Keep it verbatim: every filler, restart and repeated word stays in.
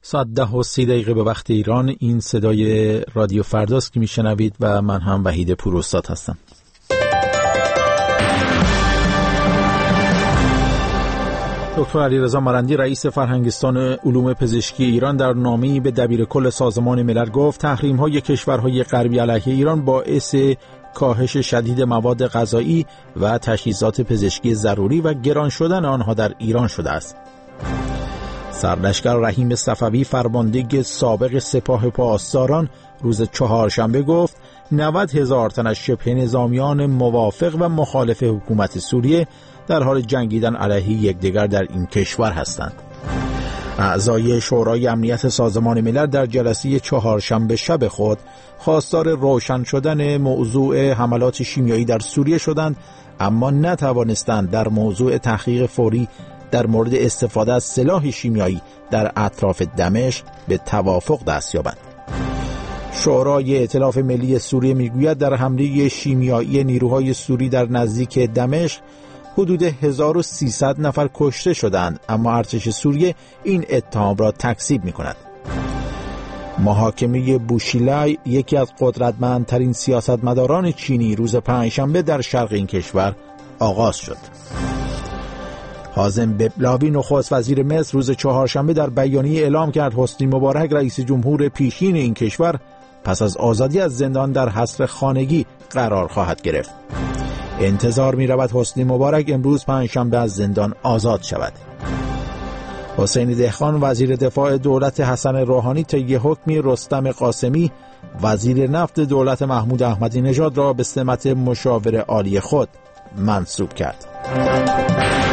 ساعت ده و سی دقیقه به وقت ایران. این صدای رادیو فرداست که میشنوید و من هم وحید پوراستاد هستم. دکتر علیرضا مرندی رئیس فرهنگستان علوم پزشکی ایران در نامه‌ای به دبیرکل سازمان ملل گفت تحریم‌های کشورهای غربی علیه ایران باعث کاهش شدید مواد غذایی و تجهیزات پزشکی ضروری و گران شدن آنها در ایران شده است. سرلشکر رحیم صفوی فرمانده سابق سپاه پاسداران روز چهارشنبه گفت نود هزار تن از شبه نظامیان موافق و مخالف حکومت سوریه در حال جنگیدن علیه یکدیگر در این کشور هستند. اعضای شورای امنیت سازمان ملل در جلسه چهارشنبه شب خود خواستار روشن شدن موضوع حملات شیمیایی در سوریه شدند، اما نتوانستند در موضوع تحقیق فوری در مورد استفاده از سلاح شیمیایی در اطراف دمشق به توافق دست یابند. شورای ائتلاف ملی سوریه میگوید در حمله شیمیایی نیروهای سوری در نزدیک دمشق حدود هزار و سیصد نفر کشته شدند، اما ارتش سوریه این اتهام را تکذیب می‌کند. محاکمه بوشیلای یکی از قدرتمندترین سیاستمداران چینی روز پنجشنبه در شرق این کشور آغاز شد. حازم ببلاوی نخست وزیر مصر روز چهارشنبه در بیانیه اعلام کرد حسنی مبارک رئیس جمهور پیشین این کشور پس از آزادی از زندان در حصر خانگی قرار خواهد گرفت. انتظار می رود حسنی مبارک امروز پنجشنبه از زندان آزاد شود. حسین دهقان وزیر دفاع دولت حسن روحانی طی حکمی رستم قاسمی وزیر نفت دولت محمود احمدی نژاد را به سمت مشاور عالی خود منصوب کرد.